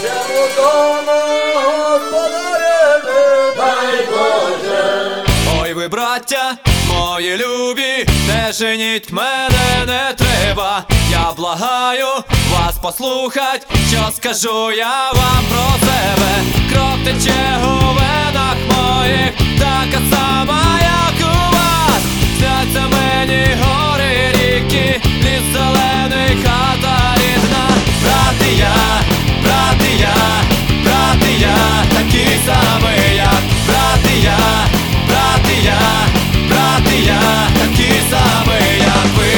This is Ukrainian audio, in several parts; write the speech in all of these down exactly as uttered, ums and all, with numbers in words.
Чому дома господареві, дай Боже. Ой ви, браття, мої любі, не женіть мене не треба. Я благаю вас послухать, що скажу я вам про себе. Кров тече у венах моїх, така сама, як у вас. Сняться мені гори, ріки, ліс зелений, хата рідна. Брати я, брати я, брати я, такі самі, як брати я, брати я, брати я, такі самі, як ви.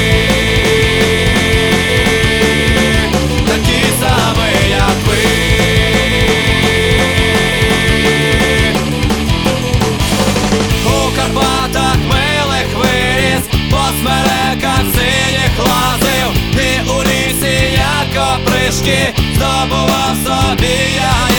Такі самі, як ви. У Карпатах милих виріс, по смереках синіх лазив, і у лісі, як опришки, здобував собі я.